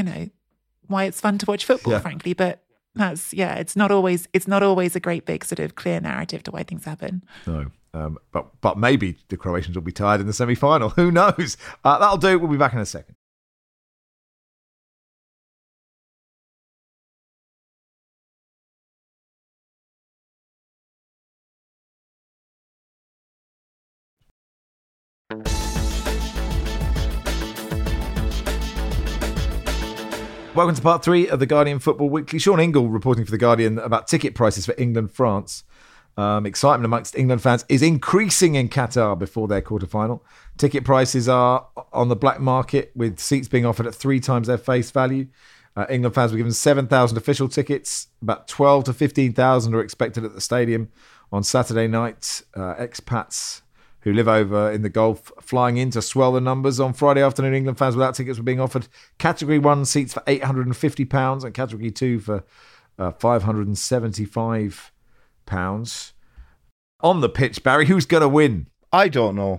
C: why it's fun to watch football, frankly. But it's not always a great big sort of clear narrative to why things happen.
B: No. But maybe the Croatians will be tired in the semi-final. Who knows? That'll do. We'll be back in a second. Welcome to part 3 of the Guardian Football Weekly. Sean Ingle reporting for the Guardian about ticket prices for England-France. Excitement amongst England fans is increasing in Qatar before their quarter-final. Ticket prices are on the black market, with seats being offered at 3 times their face value. England fans were given 7,000 official tickets. About 12 to 15,000 are expected at the stadium on Saturday night. Expats who live over in the Gulf flying in to swell the numbers. On Friday afternoon, England fans without tickets were being offered Category 1 seats for £850 and Category 2 for £575. On the pitch, Barry, who's going to win?
A: I don't know.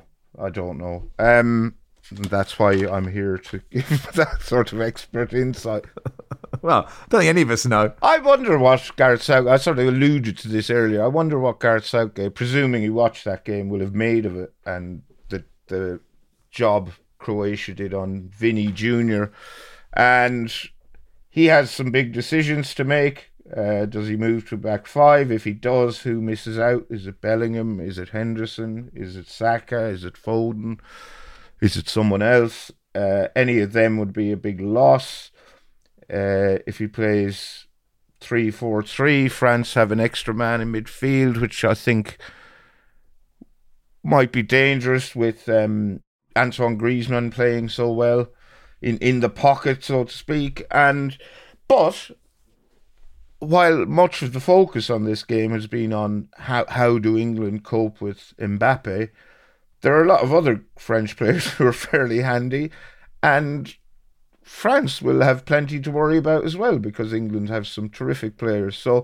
A: That's why I'm here to give that sort of expert insight.
B: Well, I don't think any of us know.
A: I wonder what Gareth Southgate, I sort of alluded to this earlier, I wonder what Gareth Southgate, presuming he watched that game, will have made of it, and the job Croatia did on Vinny Jr. And he has some big decisions to make. Does he move to back 5? If he does, who misses out? Is it Bellingham? Is it Henderson? Is it Saka? Is it Foden? Is it someone else? Any of them would be a big loss. If he plays 3-4-3, France have an extra man in midfield, which I think might be dangerous with Antoine Griezmann playing so well in the pocket, so to speak. But while much of the focus on this game has been on how do England cope with Mbappe, there are a lot of other French players who are fairly handy, and France will have plenty to worry about as well, because England have some terrific players. So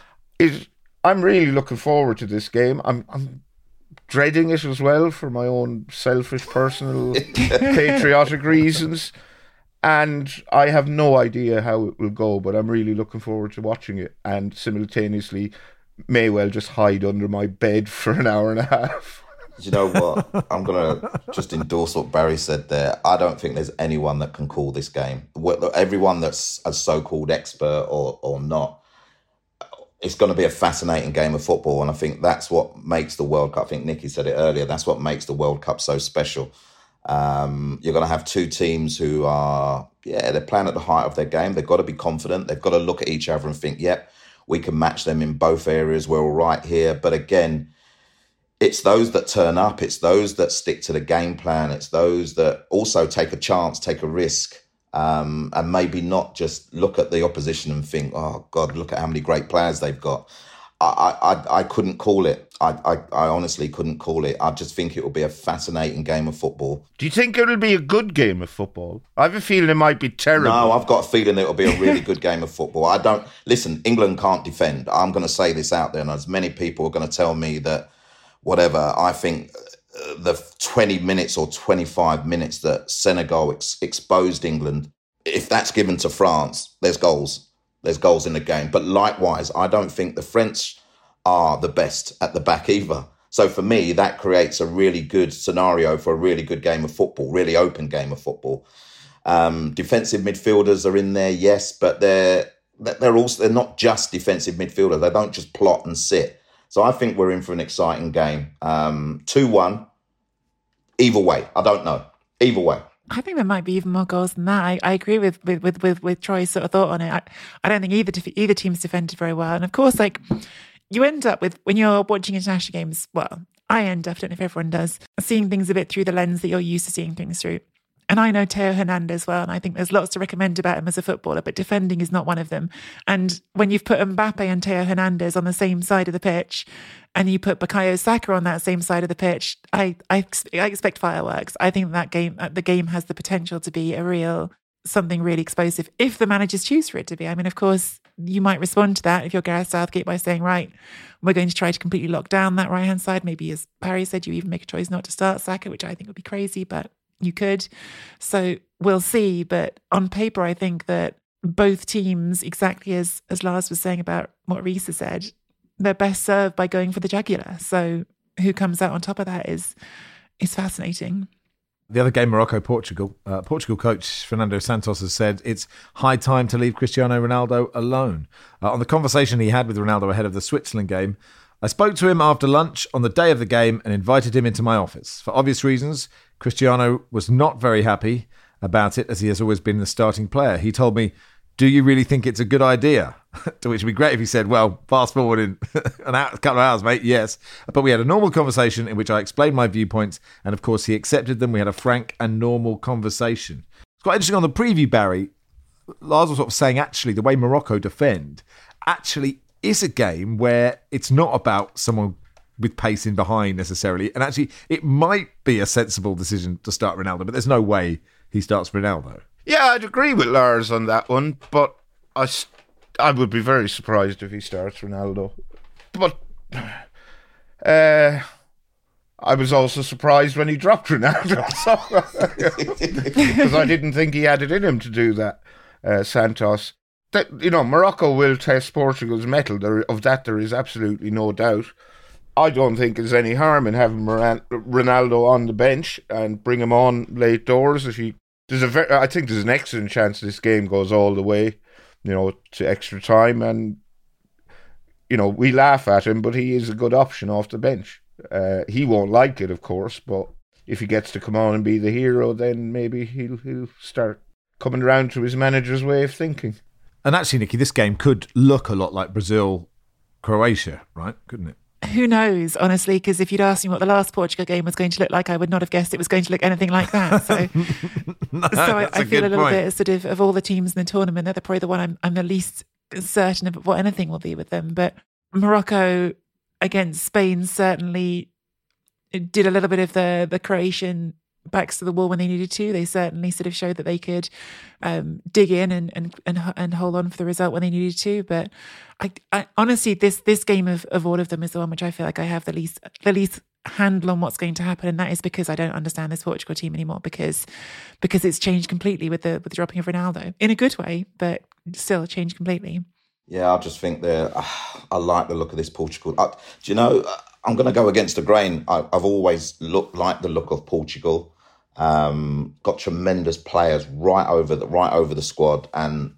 A: I'm really looking forward to this game. I'm dreading it as well for my own selfish, personal, patriotic reasons. And I have no idea how it will go, but I'm really looking forward to watching it, and simultaneously may well just hide under my bed for an hour and a half.
D: You know what? I'm going to just endorse what Barry said there. I don't think there's anyone that can call this game. Everyone that's a so-called expert or not, it's going to be a fascinating game of football, and I think that's what makes the World Cup. I think Nicky said it earlier. That's what makes the World Cup so special. You're going to have two teams who are, they're playing at the height of their game. They've got to be confident. They've got to look at each other and think, yep, we can match them in both areas. We're all right here. But again, it's those that turn up. It's those that stick to the game plan. It's those that also take a chance, take a risk, and maybe not just look at the opposition and think, oh, God, look at how many great players they've got. I couldn't call it. I honestly couldn't call it. I just think it will be a fascinating game of football.
A: Do you think it'll be a good game of football? I have a feeling it might be terrible.
D: No, I've got a feeling it'll be a really good game of football. Listen, England can't defend. I'm going to say this out there, and as many people are going to tell me that whatever, I think the 20 minutes or 25 minutes that Senegal exposed England, if that's given to France, there's goals. There's goals in the game. But likewise, I don't think the French are the best at the back either. So for me, that creates a really good scenario for a really good game of football, really open game of football. Defensive midfielders are in there, yes, but they're not just defensive midfielders. They don't just plot and sit. So I think we're in for an exciting game. 2-1. Either way, I don't know. Either way.
C: I think there might be even more goals than that. I agree with Troy's sort of thought on it. I don't think either team's defended very well. And of course, like, you end up with, when you're watching international games, well, I end up, I don't know if everyone does, seeing things a bit through the lens that you're used to seeing things through. And I know Theo Hernandez well, and I think there's lots to recommend about him as a footballer, but defending is not one of them. And when you've put Mbappe and Theo Hernandez on the same side of the pitch, and you put Bukayo Saka on that same side of the pitch, I expect fireworks. I think the game has the potential to be something really explosive, if the managers choose for it to be. I mean, of course, you might respond to that if you're Gareth Southgate by saying, right, we're going to try to completely lock down that right-hand side. Maybe, as Barry said, you even make a choice not to start Saka, which I think would be crazy, but you could. So we'll see. But on paper, I think that both teams, exactly as Lars was saying about what Reece has said, they're best served by going for the jugular. So who comes out on top of that is fascinating.
B: The other game, Morocco-Portugal. Portugal coach Fernando Santos has said it's high time to leave Cristiano Ronaldo alone. On the conversation he had with Ronaldo ahead of the Switzerland game, I spoke to him after lunch on the day of the game and invited him into my office. For obvious reasons, Cristiano was not very happy about it, as he has always been the starting player. He told me, "Do you really think it's a good idea?" To which would be great if he said, "Well, fast forward in a couple of hours, mate, yes." But we had a normal conversation in which I explained my viewpoints, and of course he accepted them. We had a frank and normal conversation. It's quite interesting on the preview, Barry. Lars was sort of saying, actually, the way Morocco defend actually is a game where it's not about someone with pace in behind necessarily. And actually, it might be a sensible decision to start Ronaldo, but there's no way he starts Ronaldo.
A: Yeah, I'd agree with Lars on that one, but I would be very surprised if he starts Ronaldo. But I was also surprised when he dropped Ronaldo, because I didn't think he had it in him to do that, Santos. Morocco will test Portugal's mettle. Of that there is absolutely no doubt. I don't think there's any harm in having Ronaldo on the bench and bring him on late doors. I think there's an excellent chance this game goes all the way, to extra time. And, we laugh at him, but he is a good option off the bench. He won't like it, of course, but if he gets to come on and be the hero, then maybe he'll start coming around to his manager's way of thinking.
B: And actually, Nicky, this game could look a lot like Brazil-Croatia, right? Couldn't it?
C: who knows, honestly, because if you'd asked me what the last Portugal game was going to look like, I would not have guessed it was going to look anything like that. So, I feel a little bit sort of all the teams in the tournament, they're probably the one I'm the least certain of what anything will be with them. But Morocco against Spain certainly did a little bit of the Croatian backs to the wall when they needed to. They certainly sort of showed that they could dig in and hold on for the result when they needed to. But I honestly, this game of all of them is the one which I feel like I have the least handle on what's going to happen, and that is because I don't understand this Portugal team anymore because it's changed completely with the dropping of Ronaldo in a good way, but still changed completely.
D: Yeah, I just think I like the look of this Portugal. Do you know? I'm going to go against the grain. I've always liked the look of Portugal. Got tremendous players right over the squad, and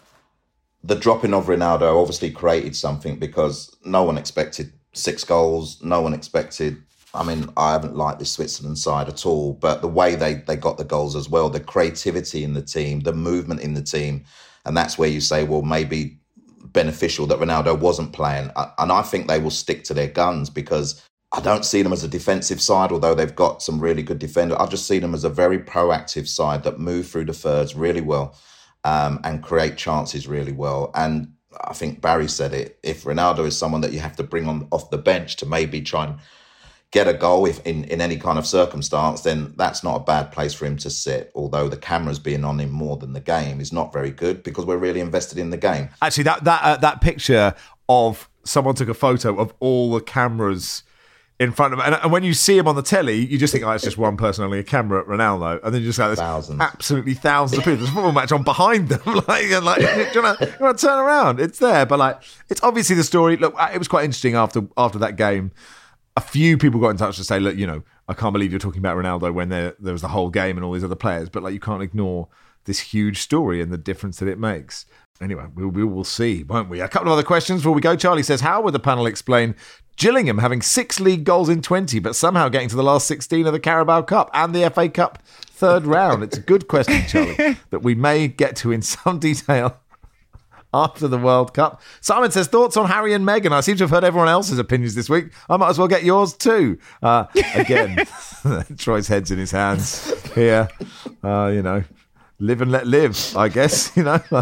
D: the dropping of Ronaldo obviously created something because no one expected 6 goals. No one expected. I mean, I haven't liked this Switzerland side at all, but the way they got the goals as well, the creativity in the team, the movement in the team, and that's where you say, well, maybe beneficial that Ronaldo wasn't playing. And I think they will stick to their guns because I don't see them as a defensive side, although they've got some really good defenders. I just see them as a very proactive side that move through the thirds really well and create chances really well. And I think Barry said it, if Ronaldo is someone that you have to bring on off the bench to maybe try and get a goal if in any kind of circumstance, then that's not a bad place for him to sit. Although the cameras being on him more than the game is not very good because we're really invested in the game.
B: Actually, that picture of someone took a photo of all the cameras in front of him, and when you see him on the telly, you just think, oh, it's just one person holding a camera at Ronaldo, and then you just got this absolutely thousands of people. There's a football match on behind them. you want to turn around? It's there, but it's obviously the story. Look, it was quite interesting after that game. A few people got in touch to say, look, I can't believe you're talking about Ronaldo when there was the whole game and all these other players, but you can't ignore this huge story and the difference that it makes. Anyway, we will see, won't we? A couple of other questions before we go. Charlie says, how would the panel explain Gillingham having 6 league goals in 20, but somehow getting to the last 16 of the Carabao Cup and the FA Cup third round? It's a good question, Charlie, that we may get to in some detail after the World Cup. Simon says, thoughts on Harry and Meghan? I seem to have heard everyone else's opinions this week. I might as well get yours too. Again, Troy's head's in his hands here. Live and let live, I guess.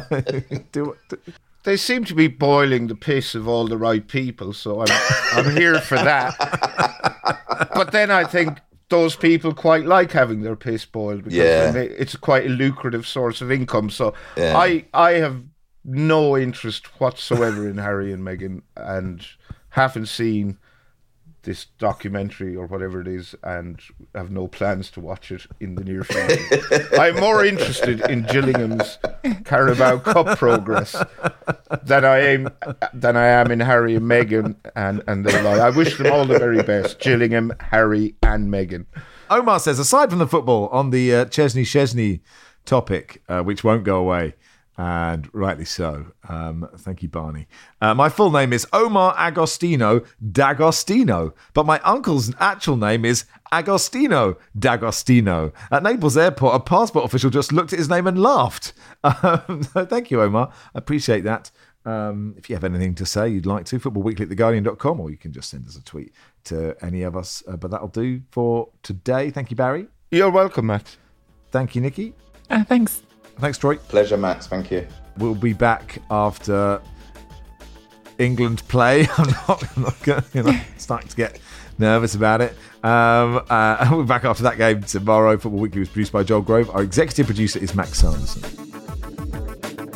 A: They seem to be boiling the piss of all the right people, so I'm here for that. But then I think those people quite like having their piss boiled because it's quite a lucrative source of income. So I have no interest whatsoever in Harry and Meghan and haven't seen this documentary or whatever it is and have no plans to watch it in the near future. I'm more interested in Gillingham's Carabao Cup progress than I am in Harry and Meghan and their life. I wish them all the very best, Gillingham, Harry and Meghan.
B: Omar says, aside from the football, on the Chesney topic, which won't go away, and rightly so. Thank you, Barney. My full name is Omar Agostino D'Agostino, but my uncle's actual name is Agostino D'Agostino. At Naples Airport, a passport official just looked at his name and laughed. So thank you, Omar. I appreciate that. If you have anything to say you'd like to, footballweekly@theguardian.com, or you can just send us a tweet to any of us. But that'll do for today. Thank you, Barry.
A: You're welcome, Matt.
B: Thank you, Nikki.
C: Thanks.
B: Thanks, Troy.
D: Pleasure, Max. Thank you.
B: We'll be back after England play. I'm not going starting to get nervous about it. We'll be back after that game tomorrow. Football Weekly was produced by Joel Grove. Our executive producer is Max Sanderson.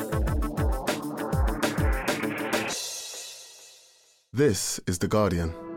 F: This is The Guardian.